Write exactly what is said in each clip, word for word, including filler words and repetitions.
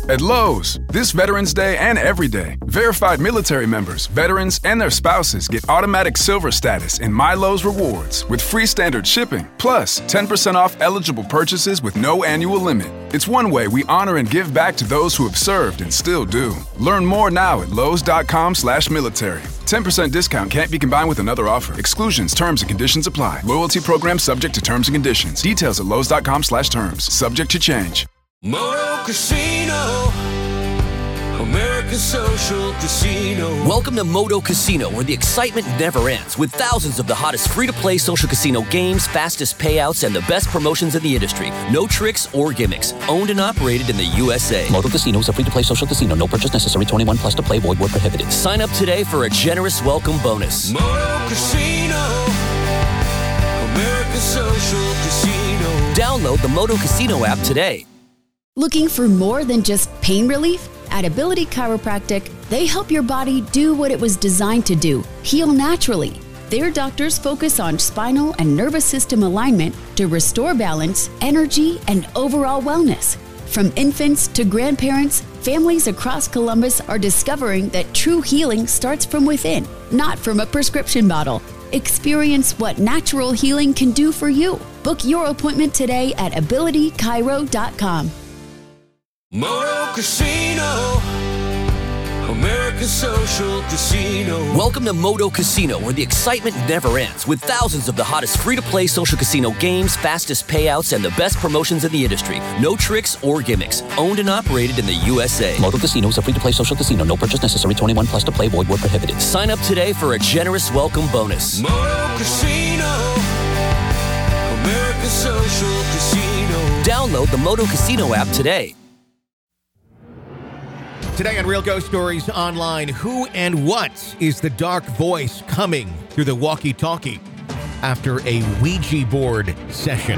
At Lowe's, this Veterans Day and every day, verified military members, veterans, and their spouses get automatic silver status in My Lowe's Rewards with free standard shipping, plus ten percent off eligible purchases with no annual limit. It's one way we honor and give back to those who have served and still do. Learn more now at lowes.com slash military. ten percent discount can't be combined with another offer. Exclusions, terms, and conditions apply. Loyalty program subject to terms and conditions. Details at lowes.com slash terms. Subject to change. Moto Casino, America's social casino. Welcome to Moto Casino, where the excitement never ends, with thousands of the hottest free-to-play social casino games, fastest payouts, and the best promotions in the industry. No tricks or gimmicks. Owned and operated in the U S A. Moto Casino is a free-to-play social casino. No purchase necessary. twenty-one plus to play. Void where prohibited. Sign up today for a generous welcome bonus. Moto Casino, America's social casino. Download the Moto Casino app today. Looking for more than just pain relief? At Ability Chiropractic, they help your body do what it was designed to do, heal naturally. Their doctors focus on spinal and nervous system alignment to restore balance, energy, and overall wellness. From infants to grandparents, families across Columbus are discovering that true healing starts from within, not from a prescription bottle. Experience what natural healing can do for you. Book your appointment today at ability chiro dot com. Moto Casino, America's social casino. Welcome to Moto Casino, where the excitement never ends, with thousands of the hottest free-to-play social casino games, fastest payouts, and the best promotions in the industry. No tricks or gimmicks. Owned and operated in the U S A. Moto Casino is a free-to-play social casino. No purchase necessary. twenty-one plus to play. Void where prohibited. Sign up today for a generous welcome bonus. Moto Casino, America's social casino. Download the Moto Casino app today. Today on Real Ghost Stories Online, who and what is the dark voice coming through the walkie-talkie after a Ouija board session?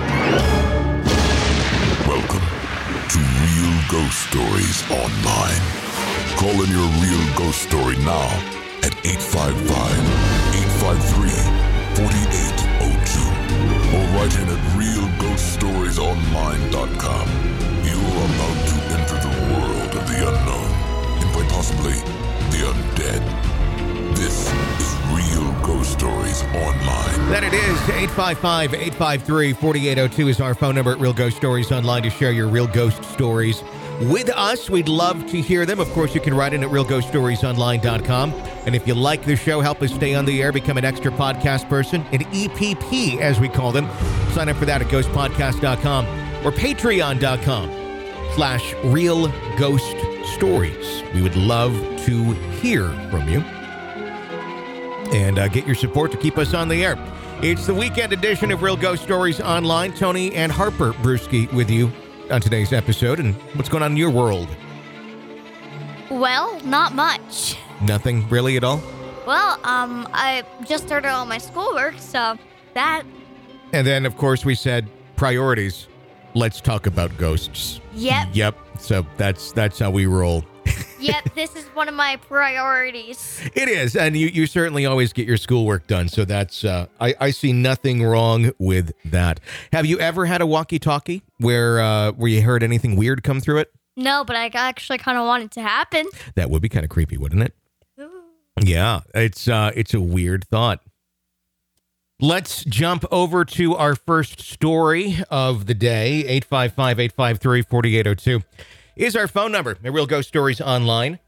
Welcome to Real Ghost Stories Online. Call in your real ghost story now at eight five five, eight five three, four eight zero two or write in at real ghost stories online dot com. You are about to enter the world of the unknown. Possibly the undead. This is Real Ghost Stories Online. That it is. eight five five, eight five three, four eight zero two is our phone number at Real Ghost Stories Online to share your real ghost stories with us. We'd love to hear them. Of course, you can write in at real ghost stories online dot com. And if you like the show, help us stay on the air, become an extra podcast person, an E P P as we call them. Sign up for that at ghost podcast dot com or patreon dot com slash real ghost stories. We would love to hear from you and uh, get your support to keep us on the air. It's the weekend edition of Real Ghost Stories Online. Tony and Harper Brewski with you on today's episode. And what's going on in your world? Well, not much. Nothing really at all? Well, um, I just started all my schoolwork, so that... And then, of course, we said priorities. Let's talk about ghosts. Yep. Yep. So that's that's how we roll. Yep, this is one of my priorities. It is, and you, you certainly always get your schoolwork done, so that's, uh, I, I see nothing wrong with that. Have you ever had a walkie-talkie where, uh, where you heard anything weird come through it? No, but I actually kind of want it to happen. That would be kind of creepy, wouldn't it? Ooh. Yeah, it's uh, it's a weird thought. Let's jump over to our first story of the day. eight five five, eight five three, four eight zero two is our phone number. The Real Ghost Stories Online.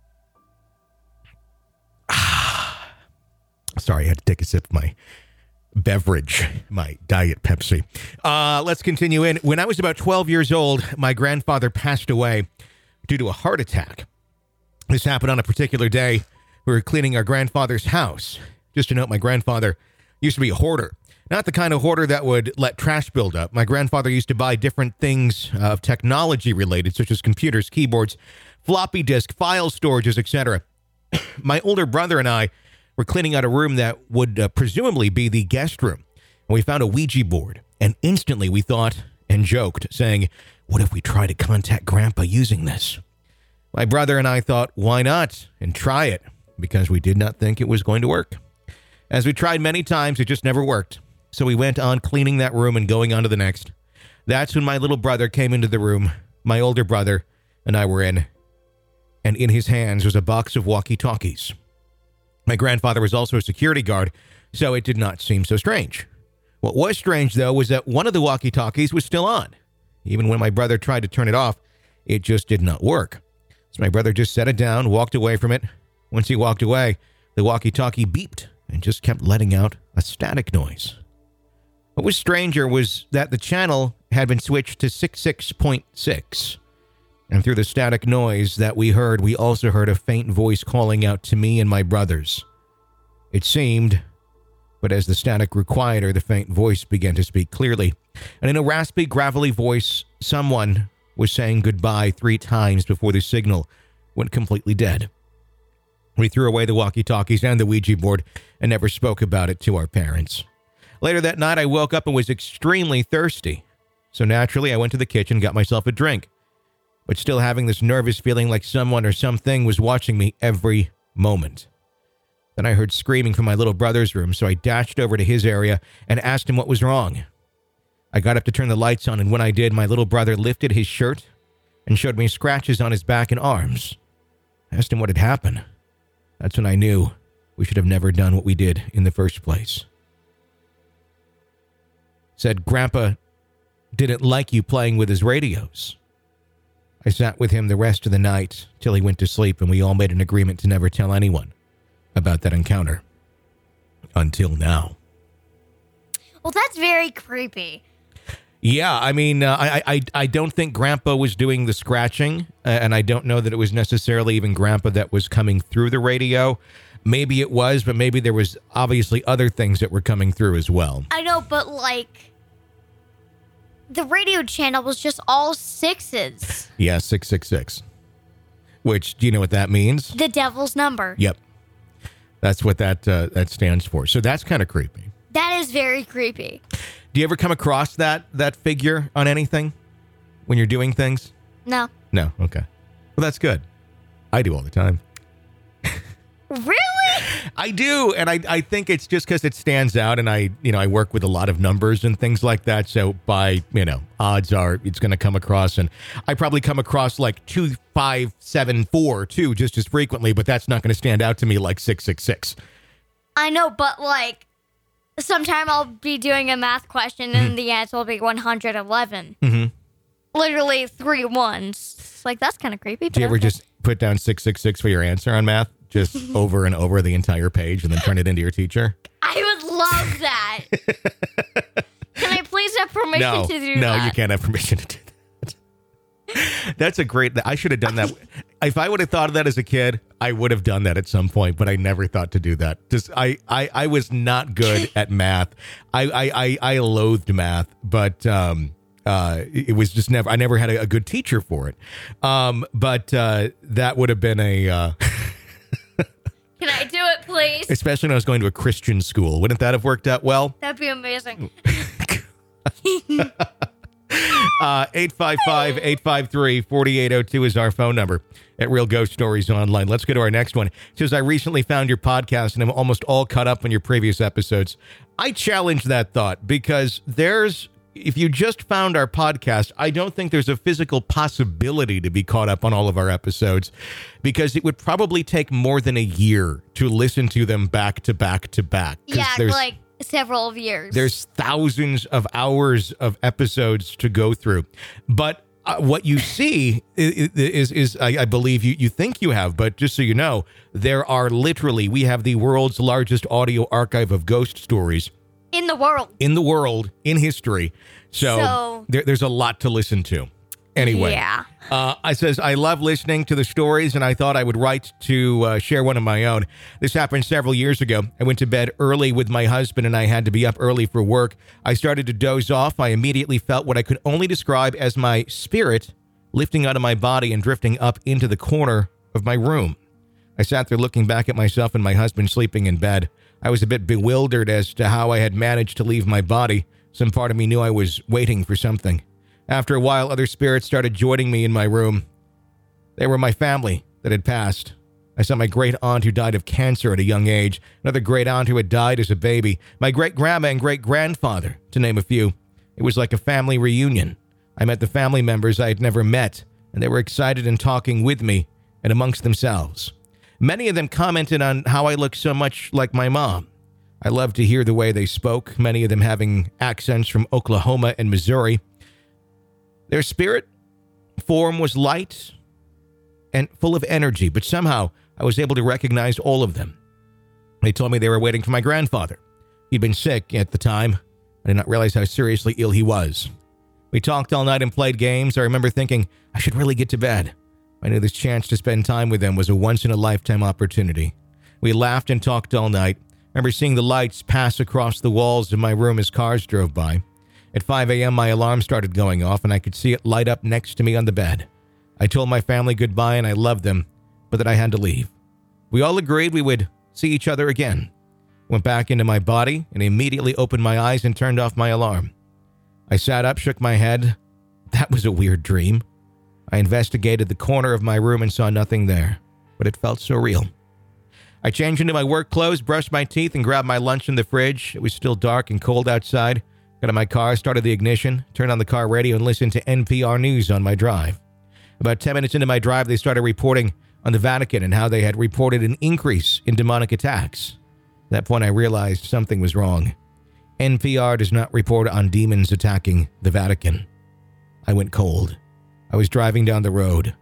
Ah, sorry, I had to take a sip of my beverage, my Diet Pepsi. Uh, let's continue in. When I was about twelve years old, my grandfather passed away due to a heart attack. This happened on a particular day. We were cleaning our grandfather's house. Just to note, my grandfather used to be a hoarder. Not the kind of hoarder that would let trash build up. My grandfather used to buy different things of uh, technology related, such as computers, keyboards, floppy disk, file storages, et cetera. My older brother and I were cleaning out a room that would uh, presumably be the guest room. And we found a Ouija board. And instantly we thought and joked, saying, what if we try to contact Grandpa using this? My brother and I thought, why not? And try it, because we did not think it was going to work. As we tried many times, it just never worked. So we went on cleaning that room and going on to the next. That's when my little brother came into the room, my older brother, and I were in, and in his hands was a box of walkie-talkies. My grandfather was also a security guard, so it did not seem so strange. What was strange, though, was that one of the walkie-talkies was still on. Even when my brother tried to turn it off, it just did not work. So my brother just set it down, walked away from it. Once he walked away, the walkie-talkie beeped and just kept letting out a static noise. What was stranger was that the channel had been switched to sixty-six point six. And through the static noise that we heard, we also heard a faint voice calling out to me and my brothers. It seemed, but as the static grew quieter, the faint voice began to speak clearly. And in a raspy, gravelly voice, someone was saying goodbye three times before the signal went completely dead. We threw away the walkie-talkies and the Ouija board and never spoke about it to our parents. Later that night, I woke up and was extremely thirsty. So naturally, I went to the kitchen and got myself a drink, but still having this nervous feeling like someone or something was watching me every moment. Then I heard screaming from my little brother's room, so I dashed over to his area and asked him what was wrong. I got up to turn the lights on, and when I did, my little brother lifted his shirt and showed me scratches on his back and arms. I asked him what had happened. That's when I knew we should have never done what we did in the first place. Said Grandpa didn't like you playing with his radios. I sat with him the rest of the night till he went to sleep, and we all made an agreement to never tell anyone about that encounter. Until now. Well, that's very creepy. Yeah, I mean, uh, I, I I don't think Grandpa was doing the scratching, uh, and I don't know that it was necessarily even Grandpa that was coming through the radio. Maybe it was, but maybe there was obviously other things that were coming through as well. I know, but like, the radio channel was just all sixes. Yeah, six six six. Which, do you know what that means? The devil's number. Yep. That's what that uh, that stands for. So that's kind of creepy. That is very creepy. Do you ever come across that that figure on anything when you're doing things? No. No? Okay. Well, that's good. I do all the time. Really? I do, and I, I think it's just because it stands out, and I you know I work with a lot of numbers and things like that, so by, you know, odds are it's going to come across, and I probably come across like two five seven four too, just as frequently, but that's not going to stand out to me like six six six. I know, but like, sometime I'll be doing a math question and mm-hmm. the answer will be one hundred eleven. Mm-hmm. Literally three ones. It's like, that's kind of creepy. Do you ever okay. just put down six six six for your answer on math? Just over and over the entire page and then turn it into your teacher? I would love that. Can I please have permission no, to do no, that? No, you can't have permission to do that. That's a great... I should have done that. If I would have thought of that as a kid, I would have done that at some point, but I never thought to do that. Just I, I, I was not good at math. I, I, I, I loathed math, but... um Uh, it was just never, I never had a, a good teacher for it. Um, but uh, that would have been a... Uh, Can I do it, please? Especially when I was going to a Christian school. Wouldn't that have worked out well? That'd be amazing. uh, eight five five, eight five three, four eight zero two is our phone number at Real Ghost Stories Online. Let's go to our next one. It says, I recently found your podcast and I'm almost all caught up on your previous episodes. I challenge that thought because there's... If you just found our podcast, I don't think there's a physical possibility to be caught up on all of our episodes because it would probably take more than a year to listen to them back to back to back. Yeah, like several of years. There's thousands of hours of episodes to go through. But uh, what you see is, is, is I, I believe you, you think you have, but just so you know, there are literally, we have the world's largest audio archive of ghost stories. In the world. In the world, in history. So, so there, there's a lot to listen to. Anyway. Yeah. Uh, I says, I love listening to the stories, and I thought I would write to uh, share one of my own. This happened several years ago. I went to bed early with my husband, and I had to be up early for work. I started to doze off. I immediately felt what I could only describe as my spirit lifting out of my body and drifting up into the corner of my room. I sat there looking back at myself and my husband sleeping in bed. I was a bit bewildered as to how I had managed to leave my body. Some part of me knew I was waiting for something. After a while, other spirits started joining me in my room. They were my family that had passed. I saw my great aunt who died of cancer at a young age, another great aunt who had died as a baby, my great grandma and great grandfather, to name a few. It was like a family reunion. I met the family members I had never met and they were excited and talking with me and amongst themselves. Many of them commented on how I look so much like my mom. I loved to hear the way they spoke, many of them having accents from Oklahoma and Missouri. Their spirit form was light and full of energy, but somehow I was able to recognize all of them. They told me they were waiting for my grandfather. He'd been sick at the time. I did not realize how seriously ill he was. We talked all night and played games. I remember thinking, I should really get to bed. I knew this chance to spend time with them was a once-in-a-lifetime opportunity. We laughed and talked all night. I remember seeing the lights pass across the walls of my room as cars drove by. At five a.m., my alarm started going off, and I could see it light up next to me on the bed. I told my family goodbye, and I loved them, but that I had to leave. We all agreed we would see each other again. Went back into my body and immediately opened my eyes and turned off my alarm. I sat up, shook my head. That was a weird dream. I investigated the corner of my room and saw nothing there, but it felt so real. I changed into my work clothes, brushed my teeth, and grabbed my lunch in the fridge. It was still dark and cold outside. Got in my car, started the ignition, turned on the car radio, and listened to N P R News on my drive. About ten minutes into my drive, they started reporting on the Vatican and how they had reported an increase in demonic attacks. At that point, I realized something was wrong. N P R does not report on demons attacking the Vatican. I went cold. I was driving down the road.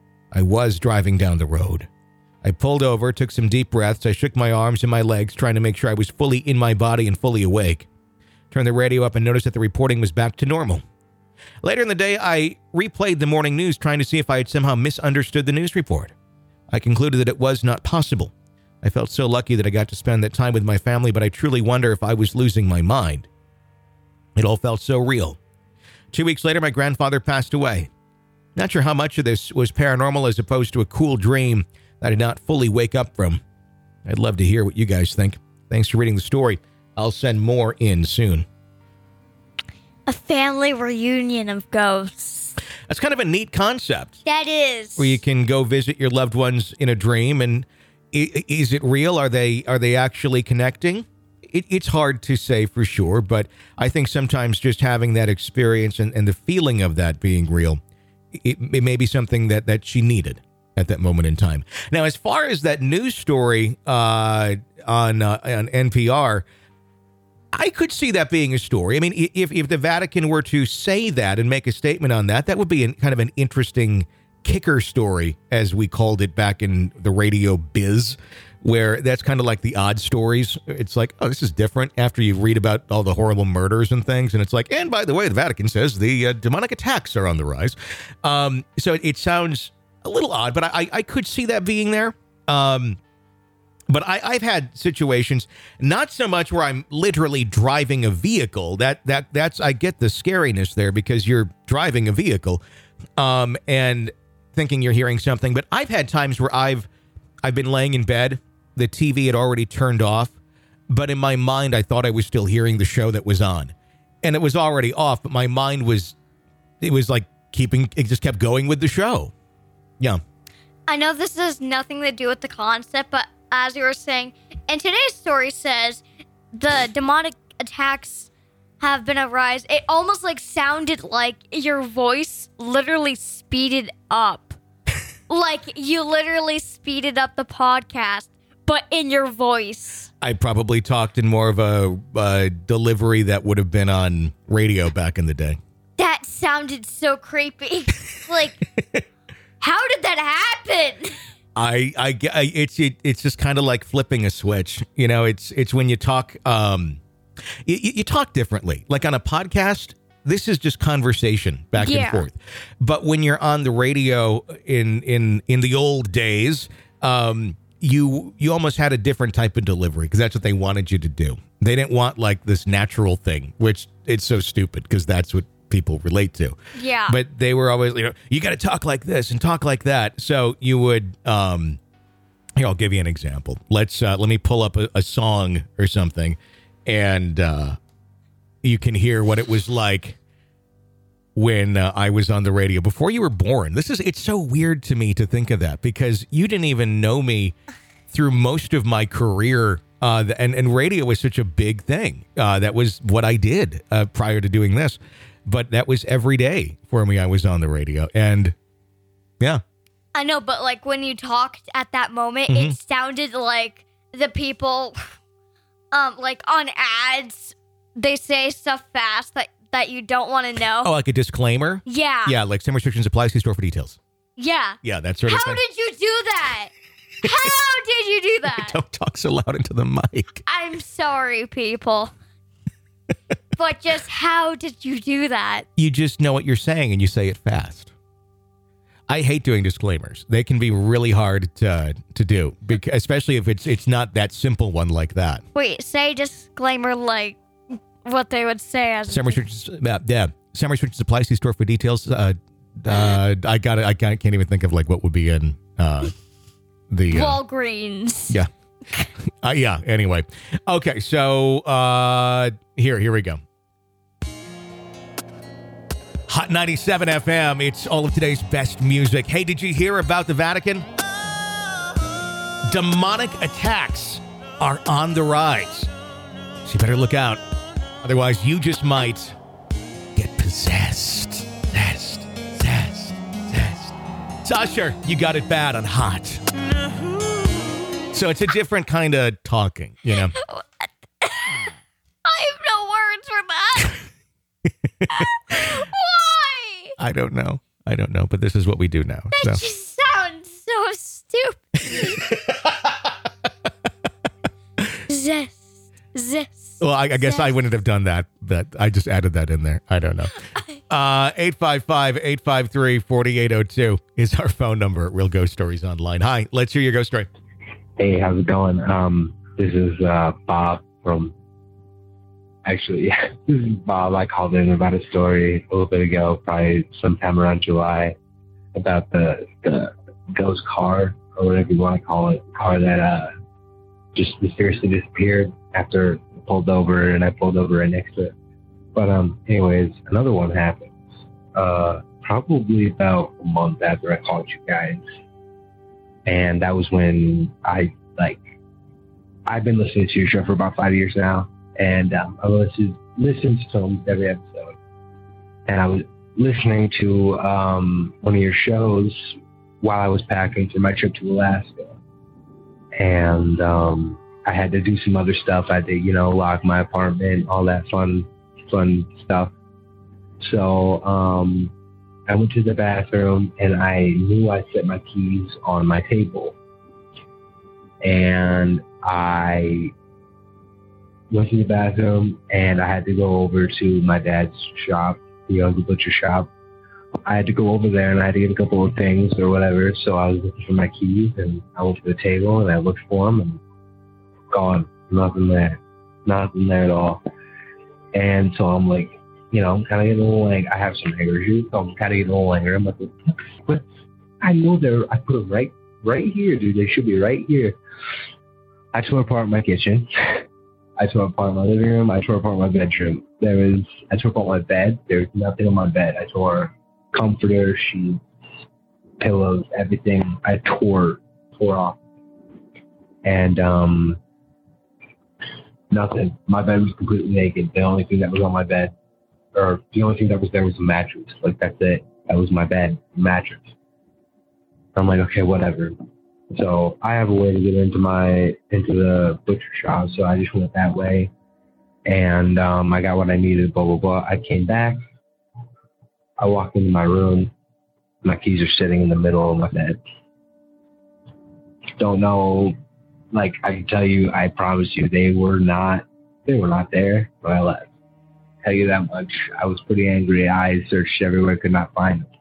I was driving down the road. I pulled over, took some deep breaths. I shook my arms and my legs, trying to make sure I was fully in my body and fully awake. Turned the radio up and noticed that the reporting was back to normal. Later in the day, I replayed the morning news, trying to see if I had somehow misunderstood the news report. I concluded that it was not possible. I felt so lucky that I got to spend that time with my family, but I truly wonder if I was losing my mind. It all felt so real. Two weeks later, my grandfather passed away. Not sure how much of this was paranormal as opposed to a cool dream that I did not fully wake up from. I'd love to hear what you guys think. Thanks for reading the story. I'll send more in soon. A family reunion of ghosts. That's kind of a neat concept. That is. Where you can go visit your loved ones in a dream, and is it real? Are they are they actually connecting? It, it's hard to say for sure, but I think sometimes just having that experience and, and the feeling of that being real, it, it may be something that, that she needed at that moment in time. Now, as far as that news story uh, on uh, on N P R, I could see that being a story. I mean, if if the Vatican were to say that and make a statement on that, that would be an, kind of an interesting kicker story, as we called it back in the radio biz, where that's kind of like the odd stories. It's like, oh, this is different after you read about all the horrible murders and things. And it's like, and by the way, the Vatican says the uh, demonic attacks are on the rise. Um, so it, it sounds a little odd, but I, I could see that being there. Um, but I, I've had situations, not so much where I'm literally driving a vehicle. That that that's I get the scariness there because you're driving a vehicle, um, and thinking you're hearing something. But I've had times where I've I've been laying in bed, the T V had already turned off, but in my mind I thought I was still hearing the show that was on, and it was already off. But my mind was, it was like keeping, it just kept going with the show. Yeah. I know this has nothing to do with the concept, but as you were saying, and today's story says the demonic attacks have been a rise. It almost like sounded like your voice literally speeded up. Like you literally speeded up the podcast, but in your voice. I probably talked in more of a uh, delivery that would have been on radio back in the day. That sounded so creepy. Like, how did that happen? I, I, I it's it, it's just kind of like flipping a switch. You know, it's it's when you talk, um, you, you talk differently. Like on a podcast, this is just conversation back Yeah. and forth. But when you're on the radio in in in the old days, um, you you almost had a different type of delivery because that's what they wanted you to do. They didn't want like this natural thing, which it's so stupid because that's what people relate to. Yeah. But they were always, you know, you got to talk like this and talk like that. So you would, um, here, I'll give you an example. Let's, uh, let me pull up a, a song or something, and uh, you can hear what it was like when uh, I was on the radio before you were born. This is, it's so weird to me to think of that because you didn't even know me through most of my career. Uh, and, and radio was such a big thing. Uh, that was what I did uh, prior to doing this. But that was every day for me. I was on the radio, and Yeah. I know, but like when you talked at that moment, Mhm. it sounded like the people, um, like on ads, they say stuff fast that, that you don't want to know. Oh, like a disclaimer? Yeah. Yeah, like some restrictions apply. See store for details. Yeah. Yeah, that sort of How thing. did you do that? How did you do that? Don't talk so loud into the mic. I'm sorry, people. But just how did you do that? You just know what you're saying and you say it fast. I hate doing disclaimers. They can be really hard to to do, because, especially if it's it's not that simple one like that. Wait, say disclaimer like what they would say as Some restrictions, uh, yeah. Some restrictions apply. See store for details. Uh, uh, I got it. I can't, can't even think of like what would be in uh, the uh, Walgreens. Yeah. Uh, yeah. Anyway. Okay. So uh, here, here we go. Hot ninety-seven F M. It's all of today's best music. Hey, did you hear about the Vatican? Demonic attacks are on the rise. So you better look out. Otherwise, you just might get possessed. Possessed. Possessed. Possessed. It's Usher. You got it bad on Hot. So it's a different kind of talking, you know? I have no words for that. Why? I don't know. I don't know, but this is what we do now. That So. just sounds so stupid. Zest. Zest. Well, I, I guess I Zest. wouldn't have done that, but I just added that in there. I don't know. Uh, eight five five, eight five three, four eight zero two is our phone number at Real Ghost Stories Online. Hi, let's hear your ghost story. Hey, how's it going? Um, this is uh, Bob from. Actually, yeah, this is Bob. I called in about a story a little bit ago, probably sometime around July, about the the ghost car or whatever you want to call it, car that uh just mysteriously disappeared after I pulled over, and I pulled over right next to it. But um, anyways, another one happens. Uh, probably about a month after I called you guys, and that was when I like I've been listening to your show for about five years now. And um, I listened, listened to almost every episode. And I was listening to um, one of your shows while I was packing for my trip to Alaska. And um, I had to do some other stuff. I had to, you know, lock my apartment, all that fun, fun stuff. So um, I went to the bathroom, and I knew I set my keys on my table. And I went to the bathroom, and I had to go over to my dad's shop, the Young Butcher shop. I had to go over there, and I had to get a couple of things or whatever. So I was looking for my keys, and I went to the table, and I looked for them, and gone. Nothing there. Nothing there at all. And so I'm like, you know, I'm kind of getting a little angry. I have some anger issues, so I'm kind of getting a little angry. I'm like, what? I know they're, I put them right, right here, dude. They should be right here. I tore apart my kitchen. I tore apart my living room. I tore apart my bedroom. There was, I tore apart my bed. There was nothing on my bed. I tore comforter, sheets, pillows, everything. I tore, tore off. And um, nothing. My bed was completely naked. The only thing that was on my bed, or the only thing that was there was a mattress. Like, that's it. That was my bed, mattress. I'm like, okay, whatever. So I have a way to get into my into the butcher shop, so I just went that way, and um, I got what I needed. Blah blah blah. I came back. I walked into my room. My keys are sitting in the middle of my bed. Don't know. Like, I can tell you, I promise you, they were not. They were not there when I left. Tell you that much. I was pretty angry. I searched everywhere, could not find them.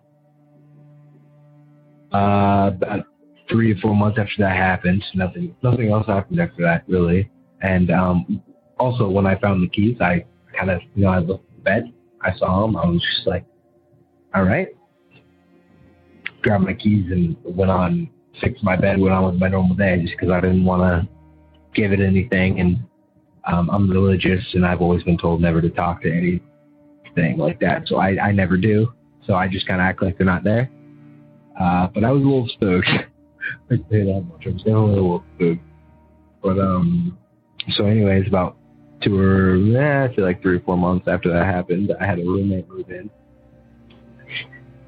Uh, about three or four months after that happened, nothing, nothing else happened after that, really. And um, also, when I found the keys, I kind of, you know, I looked at the bed, I saw them, I was just like, all right. Grabbed my keys and went on, fixed my bed, went on with my normal day, just because I didn't want to give it anything. And um, I'm religious, and I've always been told never to talk to anything like that. So I, I never do. So I just kind of act like they're not there. Uh, but I was a little spooked. I can say that much. I was definitely a little spooked. But, um, so anyways, about two or, eh, I feel like three or four months after that happened, I had a roommate move in.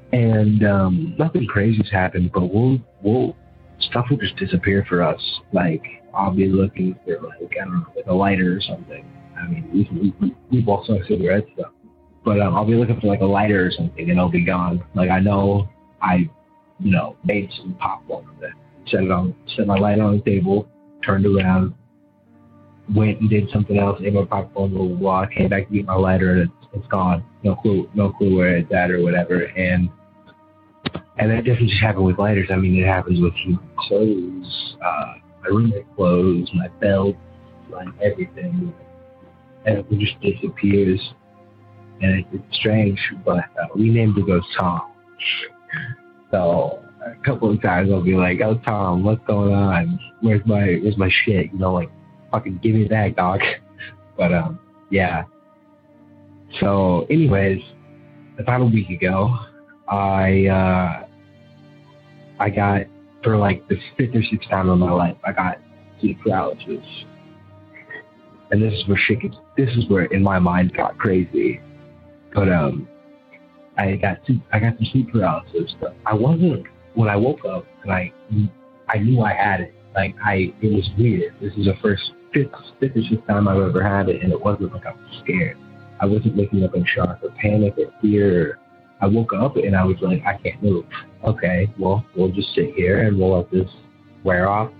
and um, nothing crazy's happened, but we'll we'll stuff will just disappear for us. Like I'll be looking for like I don't know, like a lighter or something. I mean, we we, we both smoke cigarette stuff, but um, I'll be looking for like a lighter or something, and it'll be gone. Like I know I, you know, made some popcorn with it, set it on, set my lighter on the table, turned around, went and did something else, ate my popcorn, blah blah blah. Came back to get my lighter, and it's, it's gone. No clue, no clue where it's at or whatever. And and that doesn't just happen with lighters. I mean, it happens with clothes, uh, my roommate clothes, my belt, like everything. And it just disappears. And it, it's strange, but uh, we named the ghost Tom. So a couple of times I'll be like, "Oh Tom, what's going on? Where's my where's my shit?" You know, like fucking give me that, dog. But um, yeah. So, anyways, about a week ago, I uh, I got for like the fifth or sixth time in my life, I got sleep paralysis, and this is where shit gets, this is where in my mind got crazy. But um, I got I got some sleep paralysis, but I wasn't when I woke up, and I I knew I had it. Like I, it was weird. This is the first fifth fifth or sixth time I've ever had it, and it wasn't like I was scared. I wasn't waking up in shock or panic or fear. I woke up and I was like, I can't move. Okay, well, we'll just sit here and we'll let this wear off.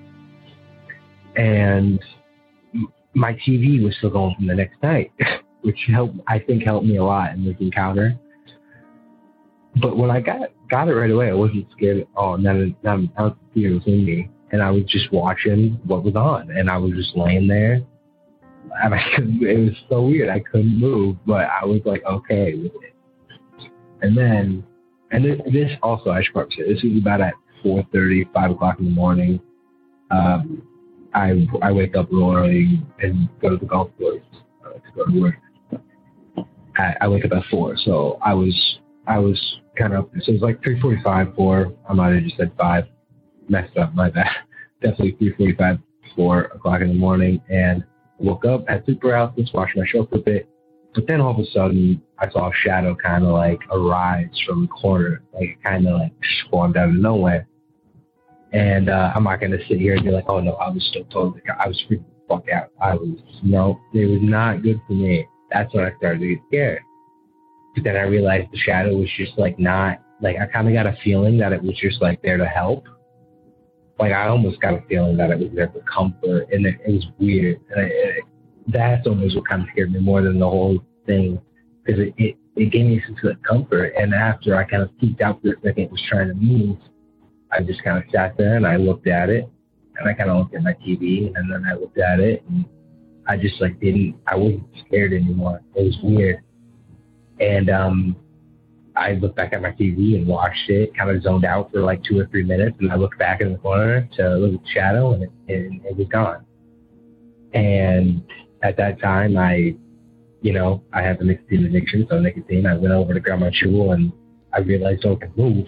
And my T V was still going from the next night, which helped, I think helped me a lot in this encounter. But when I got got it right away, I wasn't scared at all. None of, none of the fear was in me. And I was just watching what was on. And I was just laying there. And I couldn't, it was so weird. I couldn't move, but I was like, okay with it. And then, and this, this also, I should probably say, this was about at four thirty, five o'clock in the morning. Um, I I wake up real early and go to the golf course uh, to go to work. I, I wake up at four, so I was I was kind of, so it was like three forty-five, four. I might have just said five. Messed up, my bad. Definitely three forty-five, four o'clock in the morning, and woke up, had sleep paralysis, washed my shoulder a bit, but then all of a sudden I saw a shadow kind of like arise from the corner, like it kind of like formed out of nowhere. And uh, I'm not gonna sit here and be like, oh no, I was still totally, I was freaking the fuck out. I was no, it was not good for me. That's when I started to get scared. But then I realized the shadow was just like not like I kind of got a feeling that it was just like there to help. Like I almost got a feeling that it was there for comfort, and it, it was weird. And it, it, that's almost what kind of scared me more than the whole thing, because it, it, it gave me some sort of comfort. And after I kind of peeked out for a second, it was trying to move, I just kind of sat there and I looked at it, and I kind of looked at my T V, and then I looked at it, and I just like didn't, I wasn't scared anymore. It was weird. And um, I looked back at my T V and watched it, kind of zoned out for like two or three minutes, and I looked back in the corner to look at the shadow, and it, and it was gone. And at that time, I, you know, I have a nicotine addiction, so nicotine, I went over to grab my chew, and I realized I could move.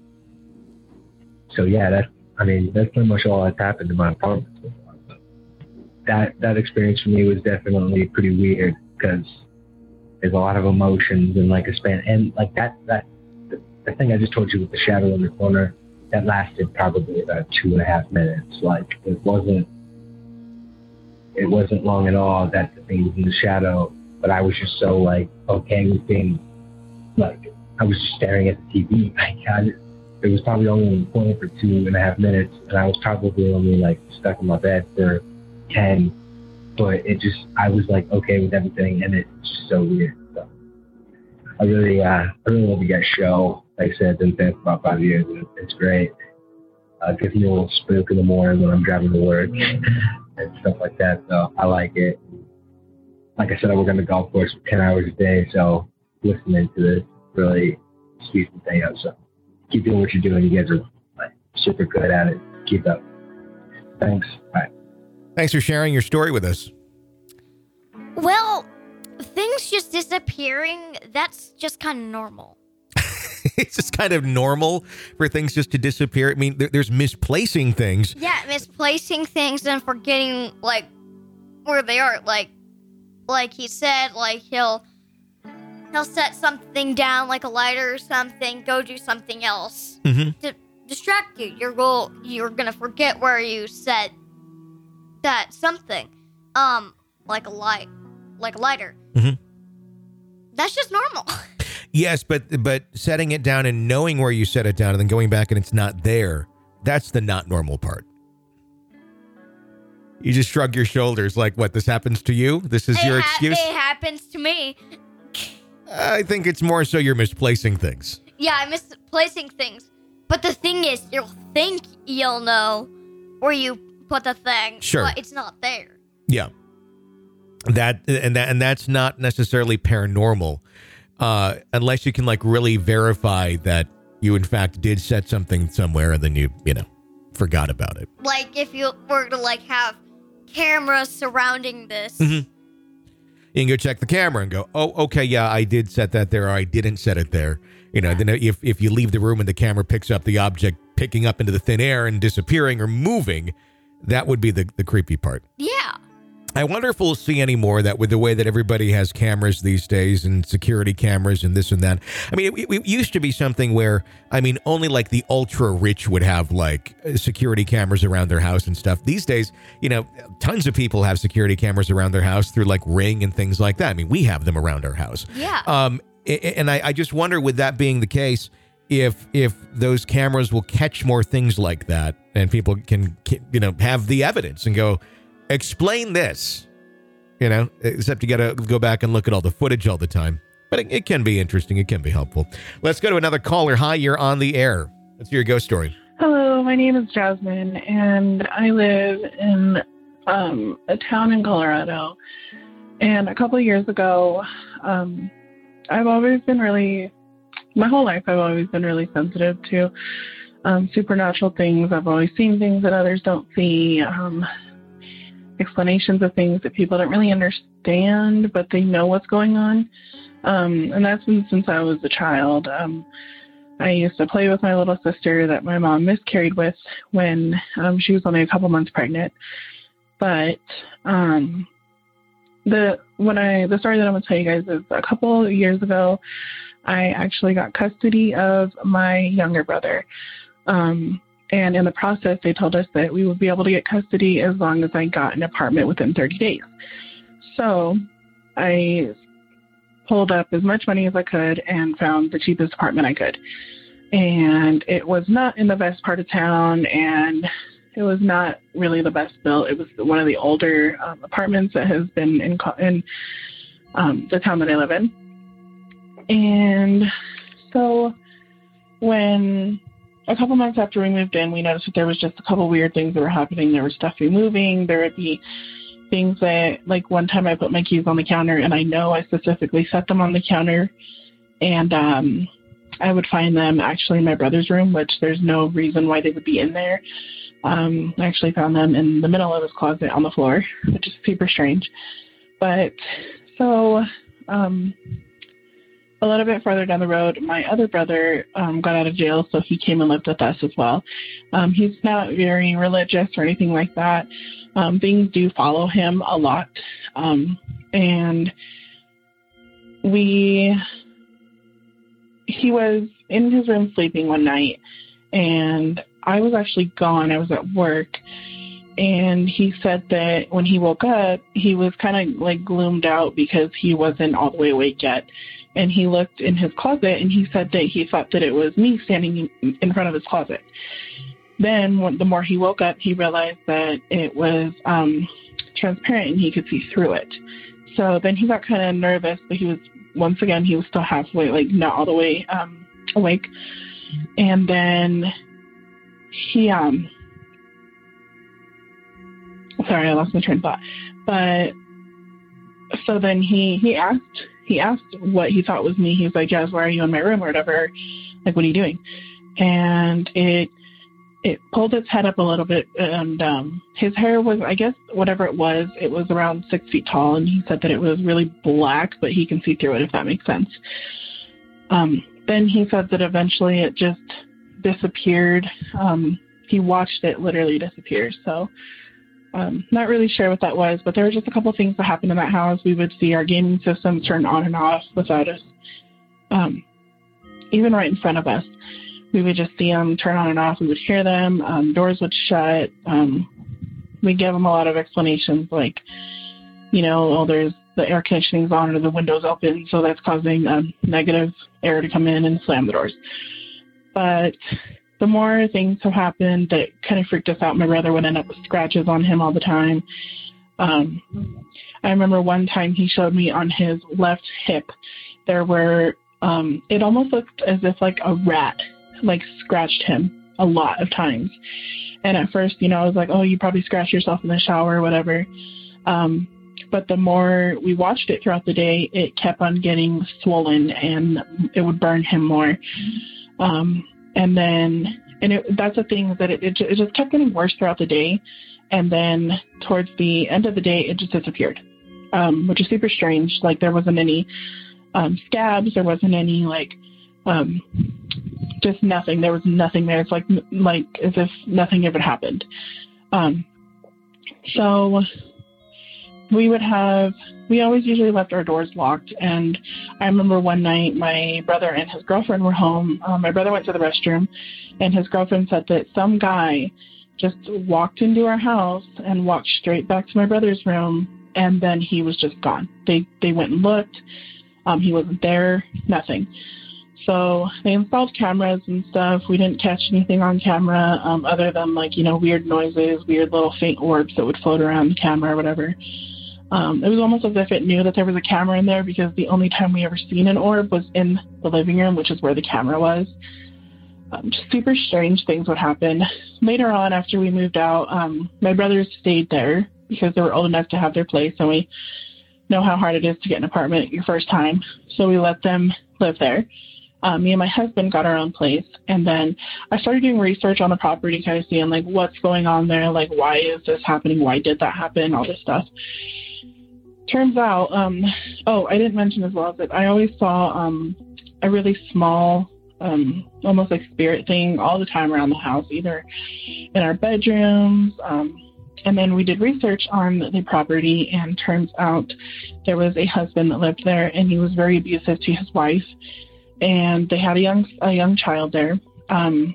So yeah, that's, I mean, that's pretty much all that's happened in my apartment so far. But that, that experience for me was definitely pretty weird, because there's a lot of emotions and like a span, and like that, that, the, the thing I just told you with the shadow in the corner, that lasted probably about two and a half minutes. Like it wasn't, it wasn't long at all that the thing was in the shadow, but I was just so like, okay with being, like, I was just staring at the T V. Like, I, it was probably only in the corner for two and a half minutes, and I was probably only like stuck in my bed for ten. But it just, I was like okay with everything, and it's just so weird. So I really, uh, I really love you guys' show. Like I said, I've been fan for about five years. And it's great. Uh, it gives me a little spook in the morning when I'm driving to work and stuff like that. So I like it. Like I said, I work on the golf course for ten hours a day. So listening to this really speeds the day up. So keep doing what you're doing. You guys are like super good at it. Keep up. Thanks. Bye. Thanks for sharing your story with us. Well, things just disappearing, that's just kind of normal. It's just kind of normal for things just to disappear. I mean, there, there's misplacing things. Yeah, misplacing things and forgetting, like, where they are. Like, like he said, like, he'll he'll set something down, like a lighter or something, go do something else Mm-hmm. to distract you. You're go, you're gonna forget where you set that something, um, like a light, like a lighter. Mm-hmm. That's just normal. Yes, but but setting it down and knowing where you set it down and then going back and it's not there, that's the not normal part. You just shrug your shoulders like, what, this happens to you? This is it your ha- excuse? It happens to me. I think it's more so you're misplacing things. Yeah, I'm misplacing things. But the thing is, you'll think you'll know where you put the thing, Sure. but it's not there. Yeah. That and that and that's not necessarily paranormal. Uh, unless you can like really verify that you in fact did set something somewhere and then you, you know, forgot about it. Like if you were to like have cameras surrounding this. Mm-hmm. You can go check the camera and go, oh, okay, yeah, I did set that there or I didn't set it there. You know, then if, if you leave the room and the camera picks up the object picking up into the thin air and disappearing or moving, that would be the, the creepy part. Yeah. I wonder if we'll see any more of that with the way that everybody has cameras these days and security cameras and this and that. I mean, it, it used to be something where, I mean, only like the ultra rich would have like security cameras around their house and stuff. These days, you know, tons of people have security cameras around their house through like Ring and things like that. I mean, we have them around our house. Yeah. Um, and I, I just wonder, with that being the case, if if those cameras will catch more things like that and people can, can you know, have the evidence and go, explain this, you know, except you got to go back and look at all the footage all the time. But it, it can be interesting. It can be helpful. Let's go to another caller. Hi, you're on the air. Let's hear your ghost story. Hello, my name is Jasmine, and I live in um, a town in Colorado. And a couple of years ago, um, I've always been really, my whole life, I've always been really sensitive to um, supernatural things. I've always seen things that others don't see. Um, explanations of things that people don't really understand, but they know what's going on. Um, and that's been since I was a child. Um, I used to play with my little sister that my mom miscarried with when um, she was only a couple months pregnant. But um, the when I the story that I'm going to tell you guys is a couple of years ago, I actually got custody of my younger brother. Um, And in the process, they told us that we would be able to get custody as long as I got an apartment within thirty days. So I pulled up as much money as I could and found the cheapest apartment I could. And it was not in the best part of town, and it was not really the best built. It was one of the older um, apartments that has been in, in um, the town that I live in. And so when a couple months after we moved in, we noticed that there was just a couple weird things that were happening. There was stuff moving. There would be things that, like one time I put my keys on the counter, and I know I specifically set them on the counter, and um, I would find them actually in my brother's room, which there's no reason why they would be in there. Um, I actually found them in the middle of his closet on the floor, which is super strange. But so um, a little bit further down the road, my other brother um, got out of jail, so he came and lived with us as well. Um, he's not very religious or anything like that. Um, things do follow him a lot. Um, and we, he was in his room sleeping one night, and I was actually gone. I was at work. And he said that when he woke up, he was kind of like gloomed out because he wasn't all the way awake yet. And he looked in his closet, and he said that he thought that it was me standing in front of his closet. Then when, the more he woke up, he realized that it was um, transparent and he could see through it. So then he got kind of nervous, but he was, once again, he was still halfway, like not all the way um, awake. And then he, um, sorry, I lost my train of thought. But so then he, he asked, he asked what he thought was me. He was like, Jazz, why are you in my room or whatever? Like, what are you doing? And it, it pulled its head up a little bit, and um, his hair was, I guess, whatever it was, it was around six feet tall, and he said that it was really black, but he can see through it, if that makes sense. Um, then he said that eventually it just disappeared. Um, he watched it literally disappear. So Um, not really sure what that was, but there were just a couple things that happened in that house. We would see our gaming system turn on and off without us, um, even right in front of us. We would just see them turn on and off. We would hear them. Um, doors would shut. Um, we give them a lot of explanations, like, you know, oh, there's the air conditioning's on or the window's open, so that's causing um, negative air to come in and slam the doors. But the more things have happened that kind of freaked us out, my brother would end up with scratches on him all the time. Um, I remember one time he showed me on his left hip, there were, um, it almost looked as if like a rat, like scratched him a lot of times. And at first, you know, I was like, oh, you probably scratched yourself in the shower or whatever. Um, but the more we watched it throughout the day, it kept on getting swollen and it would burn him more. Um, And then, and it, that's the thing, that it, it, it just kept getting worse throughout the day. And then towards the end of the day, it just disappeared, um, which is super strange. Like, there wasn't any um, scabs. There wasn't any, like, um, just nothing. There was nothing there. It's like, like as if nothing ever happened. Um, so we would have, we always usually left our doors locked. And I remember one night my brother and his girlfriend were home. Um, my brother went to the restroom, and his girlfriend said that some guy just walked into our house and walked straight back to my brother's room, and then he was just gone. They they went and looked. Um, he wasn't there, nothing. So they installed cameras and stuff. We didn't catch anything on camera um, other than, like, you know, weird noises, weird little faint orbs that would float around the camera or whatever. Um, it was almost as if it knew that there was a camera in there, because the only time we ever seen an orb was in the living room, which is where the camera was. Um, just super strange things would happen. Later on, after we moved out, um, my brothers stayed there because they were old enough to have their place, and we know how hard it is to get an apartment your first time. So we let them live there. Um, me and my husband got our own place, and then I started doing research on the property, kind of seeing, like, what's going on there, like, why is this happening, why did that happen, all this stuff. Turns out, um, oh, I didn't mention as well that I always saw um, a really small, um, almost like spirit thing all the time around the house, either in our bedrooms. Um, and then we did research on the property, and turns out there was a husband that lived there, and he was very abusive to his wife, and they had a young a young child there. Um,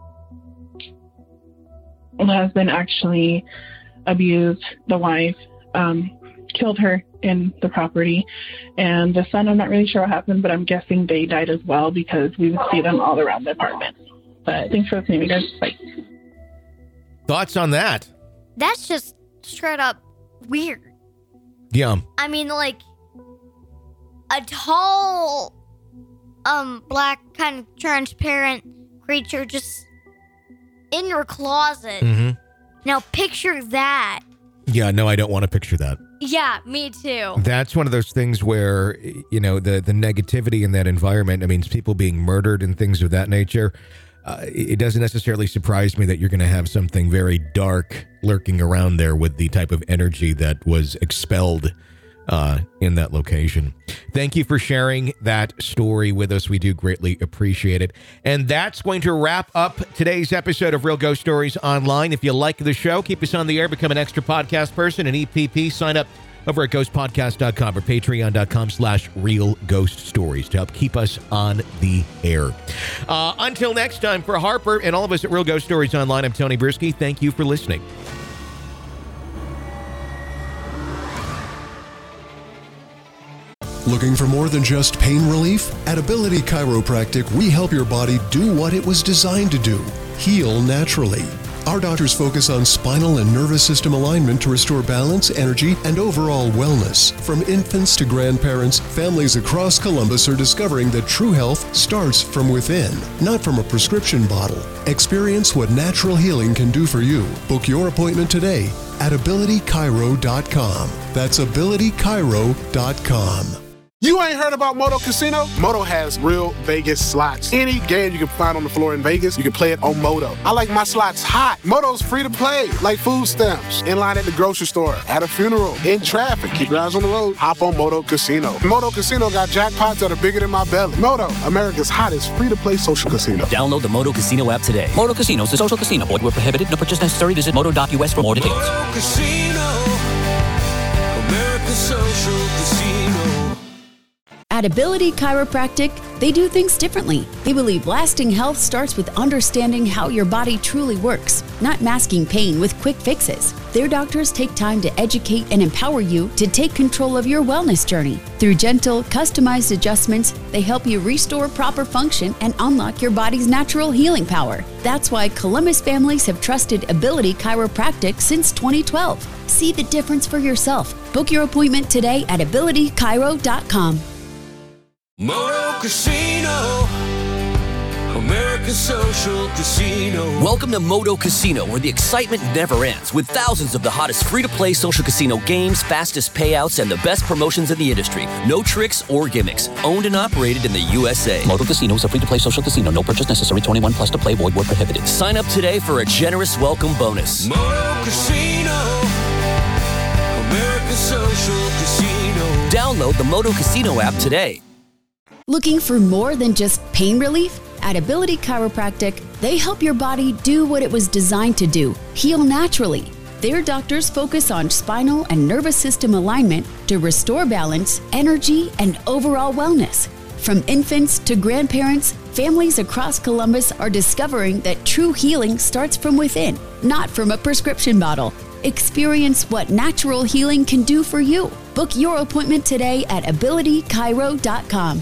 the husband actually abused the wife. Um, killed her in the property, and the son, I'm not really sure what happened, but I'm guessing they died as well, because we would see them all around the apartment. But thanks for listening, you guys. Bye. Thoughts on that? That's just straight up weird. Yeah. I mean, like, a tall, um, black, kind of transparent creature just in your closet. Mm-hmm. Now picture that. Yeah, no, I don't want to picture that. Yeah, me too. That's one of those things where, you know, the, the negativity in that environment, I mean, people being murdered and things of that nature, uh, it doesn't necessarily surprise me that you're going to have something very dark lurking around there with the type of energy that was expelled uh, in that location. Thank you for sharing that story with us. We do greatly appreciate it. And that's going to wrap up today's episode of Real Ghost Stories Online. If you like the show, keep us on the air, become an extra podcast person, an E P P. Sign up over at ghost podcast dot com or patreon.com slash real ghost stories to help keep us on the air. Uh, until next time, for Harper and all of us at Real Ghost Stories Online, I'm Tony Brisky. Thank you for listening. Looking for more than just pain relief? At Ability Chiropractic, we help your body do what it was designed to do, heal naturally. Our doctors focus on spinal and nervous system alignment to restore balance, energy, and overall wellness. From infants to grandparents, families across Columbus are discovering that true health starts from within, not from a prescription bottle. Experience what natural healing can do for you. Book your appointment today at ability chiro dot com. That's ability chiro dot com. You ain't heard about Moto Casino? Moto has real Vegas slots. Any game you can find on the floor in Vegas, you can play it on Moto. I like my slots hot. Moto's free to play, like food stamps. In line at the grocery store, at a funeral, in traffic. Keep your eyes on the road. Hop on Moto Casino. Moto Casino got jackpots that are bigger than my belly. Moto, America's hottest free-to-play social casino. Download the Moto Casino app today. Moto Casino is a social casino. Void where prohibited. No purchase necessary. Visit moto dot u s for more details. Moto Casino, America's social casino. At Ability Chiropractic, they do things differently. They believe lasting health starts with understanding how your body truly works, not masking pain with quick fixes. Their doctors take time to educate and empower you to take control of your wellness journey. Through gentle, customized adjustments, they help you restore proper function and unlock your body's natural healing power. That's why Columbus families have trusted Ability Chiropractic since twenty twelve. See the difference for yourself. Book your appointment today at ability chiro dot com. Moto Casino, America's social casino. Welcome to Moto Casino, where the excitement never ends, with thousands of the hottest free-to-play social casino games, fastest payouts, and the best promotions in the industry. No tricks or gimmicks. Owned and operated in the U S A. Moto Casino is a free-to-play social casino. No purchase necessary. twenty-one plus to play. Void where prohibited. Sign up today for a generous welcome bonus. Moto Casino, America's social casino. Download the Moto Casino app today. Looking for more than just pain relief? At Ability Chiropractic, they help your body do what it was designed to do, heal naturally. Their doctors focus on spinal and nervous system alignment to restore balance, energy, and overall wellness. From infants to grandparents, families across Columbus are discovering that true healing starts from within, not from a prescription bottle. Experience what natural healing can do for you. Book your appointment today at ability chiro dot com.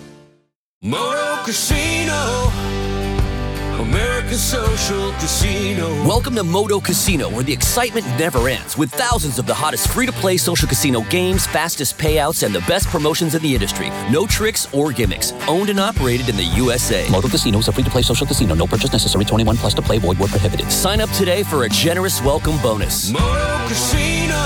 Moto Casino, America's social casino. Welcome to Moto Casino, where the excitement never ends, with thousands of the hottest free-to-play social casino games, fastest payouts, and the best promotions in the industry. No tricks or gimmicks. Owned and operated in the U S A. Moto Casino is a free-to-play social casino. No purchase necessary. twenty-one plus to play. Void where prohibited. Sign up today for a generous welcome bonus. Moto Casino,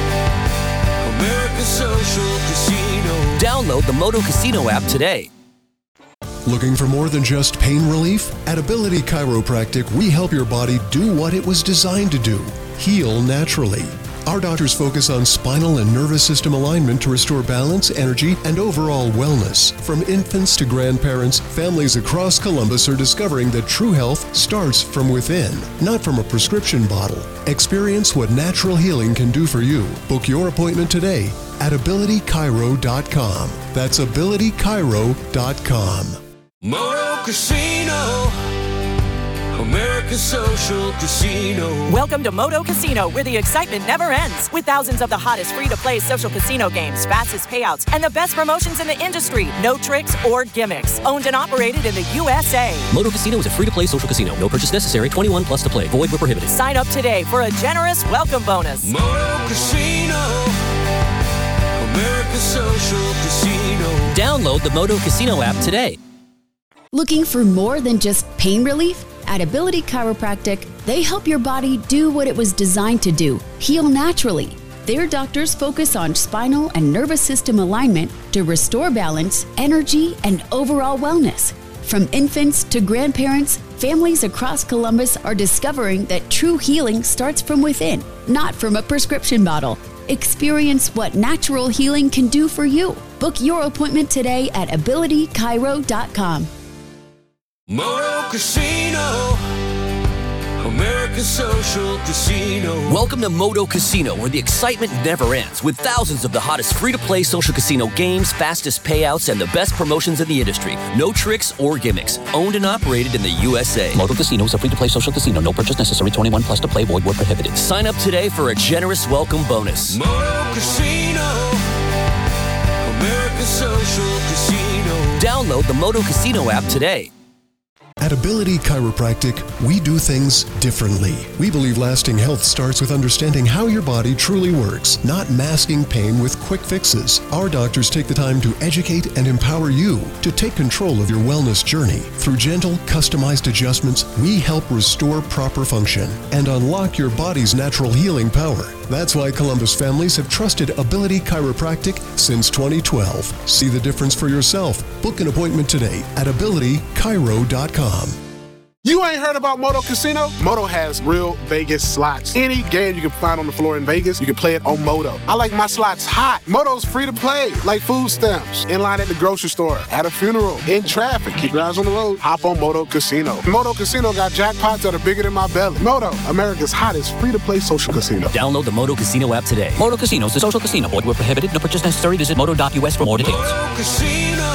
America's social casino. Download the Moto Casino app today. Looking for more than just pain relief? At Ability Chiropractic, we help your body do what it was designed to do, heal naturally. Our doctors focus on spinal and nervous system alignment to restore balance, energy, and overall wellness. From infants to grandparents, families across Columbus are discovering that true health starts from within, not from a prescription bottle. Experience what natural healing can do for you. Book your appointment today at ability chiro dot com. That's ability chiro dot com. Moto Casino, America's social casino. Welcome to Moto Casino, where the excitement never ends, with thousands of the hottest free-to-play social casino games, fastest payouts, and the best promotions in the industry. No tricks or gimmicks. Owned and operated in the U S A. Moto Casino is a free-to-play social casino. No purchase necessary. twenty-one plus to play. Void where prohibited. Sign up today for a generous welcome bonus. Moto Casino, America's social casino. Download the Moto Casino app today. Looking for more than just pain relief? At Ability Chiropractic, they help your body do what it was designed to do, heal naturally. Their doctors focus on spinal and nervous system alignment to restore balance, energy, and overall wellness. From infants to grandparents, families across Columbus are discovering that true healing starts from within, not from a prescription bottle. Experience what natural healing can do for you. Book your appointment today at ability chiro dot com. Moto Casino, America's social casino. Welcome to Moto Casino, where the excitement never ends, with thousands of the hottest free-to-play social casino games, fastest payouts, and the best promotions in the industry. No tricks or gimmicks. Owned and operated in the U S A. Moto Casino is a free-to-play social casino. No purchase necessary. twenty-one plus to play. Void where prohibited. Sign up today for a generous welcome bonus. Moto Casino, America's social casino. Download the Moto Casino app today. At Ability Chiropractic, we do things differently. We believe lasting health starts with understanding how your body truly works, not masking pain with quick fixes. Our doctors take the time to educate and empower you to take control of your wellness journey. Through gentle, customized adjustments, we help restore proper function and unlock your body's natural healing power. That's why Columbus families have trusted Ability Chiropractic since twenty twelve. See the difference for yourself. Book an appointment today at ability chiro dot com. You ain't heard about Moto Casino? Moto has real Vegas slots. Any game you can find on the floor in Vegas, you can play it on Moto. I like my slots hot. Moto's free to play, like food stamps. In line at the grocery store, at a funeral, in traffic. Keep your eyes on the road. Hop on Moto Casino. Moto Casino got jackpots that are bigger than my belly. Moto, America's hottest free-to-play social casino. Download the Moto Casino app today. Moto Casino is a social casino. Void where prohibited. No purchase necessary. Visit moto dot u s for more details. Moto Casino,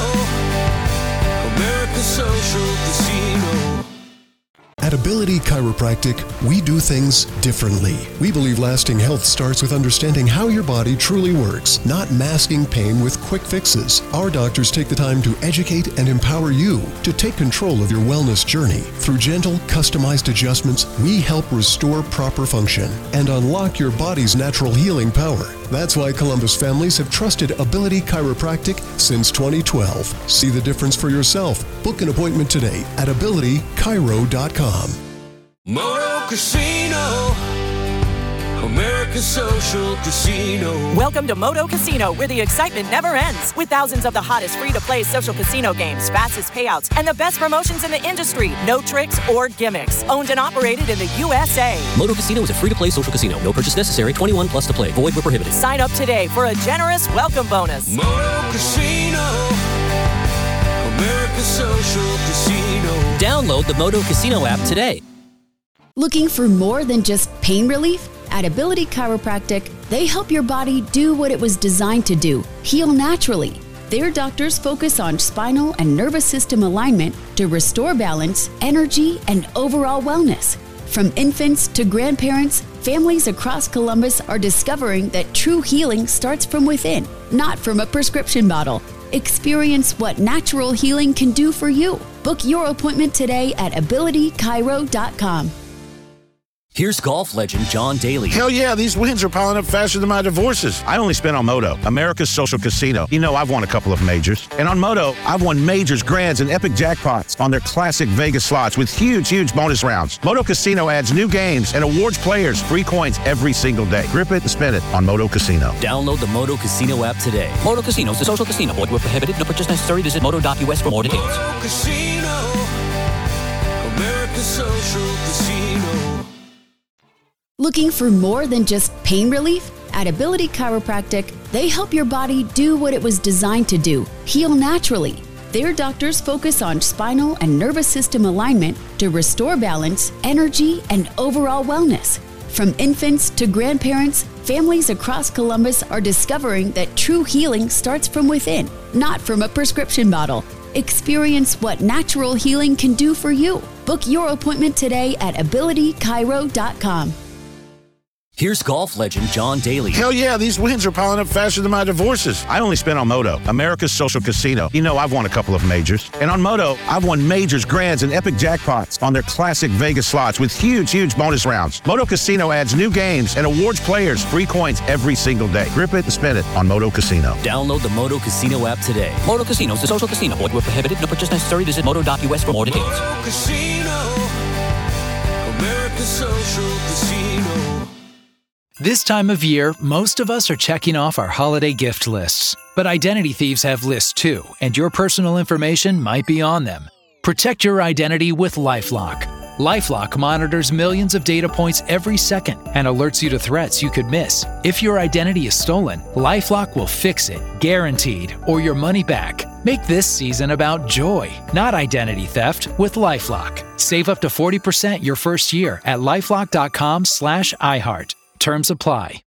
America's social casino. At Ability Chiropractic, we do things differently. We believe lasting health starts with understanding how your body truly works, not masking pain with quick fixes. Our doctors take the time to educate and empower you to take control of your wellness journey. Through gentle, customized adjustments, we help restore proper function and unlock your body's natural healing power. That's why Columbus families have trusted Ability Chiropractic since twenty twelve. See the difference for yourself. Book an appointment today at ability chiro dot com. Moto Casino, America's social casino. Welcome to Moto Casino, where the excitement never ends. With thousands of the hottest free-to-play social casino games, fastest payouts, and the best promotions in the industry. No tricks or gimmicks. Owned and operated in the U S A. Moto Casino is a free-to-play social casino. No purchase necessary. twenty-one plus to play. Void where prohibited. Sign up today for a generous welcome bonus. Moto Casino, America's social casino. Download the Moto Casino app today. Looking for more than just pain relief? At Ability Chiropractic, they help your body do what it was designed to do, heal naturally. Their doctors focus on spinal and nervous system alignment to restore balance, energy, and overall wellness. From infants to grandparents, families across Columbus are discovering that true healing starts from within, not from a prescription bottle. Experience what natural healing can do for you. Book your appointment today at ability chiro dot com. Here's golf legend John Daly. Hell yeah, these wins are piling up faster than my divorces. I only spent on Moto, America's social casino. You know, I've won a couple of majors. And on Moto, I've won majors, grands, and epic jackpots on their classic Vegas slots with huge, huge bonus rounds. Moto Casino adds new games and awards players free coins every single day. Grip it and spin it on Moto Casino. Download the Moto Casino app today. Moto Casino is a social casino. Void where prohibited. No purchase necessary. Visit moto dot u s for more details. Moto Casino, America's social casino. Looking for more than just pain relief? At Ability Chiropractic, they help your body do what it was designed to do, heal naturally. Their doctors focus on spinal and nervous system alignment to restore balance, energy, and overall wellness. From infants to grandparents, families across Columbus are discovering that true healing starts from within, not from a prescription bottle. Experience what natural healing can do for you. Book your appointment today at ability chiro dot com. Here's golf legend John Daly. Hell yeah, these wins are piling up faster than my divorces. I only spent on Moto, America's social casino. You know, I've won a couple of majors. And on Moto, I've won majors, grands, and epic jackpots on their classic Vegas slots with huge, huge bonus rounds. Moto Casino adds new games and awards players free coins every single day. Grip it and spin it on Moto Casino. Download the Moto Casino app today. Moto Casino is a social casino. Void where prohibited. No purchase necessary. Visit moto dot u s for more details. Moto Casino, America's social casino. This time of year, most of us are checking off our holiday gift lists. But identity thieves have lists too, and your personal information might be on them. Protect your identity with LifeLock. LifeLock monitors millions of data points every second and alerts you to threats you could miss. If your identity is stolen, LifeLock will fix it, guaranteed, or your money back. Make this season about joy, not identity theft, with LifeLock. Save up to forty percent your first year at lifelock dot com slash iHeart. Terms apply.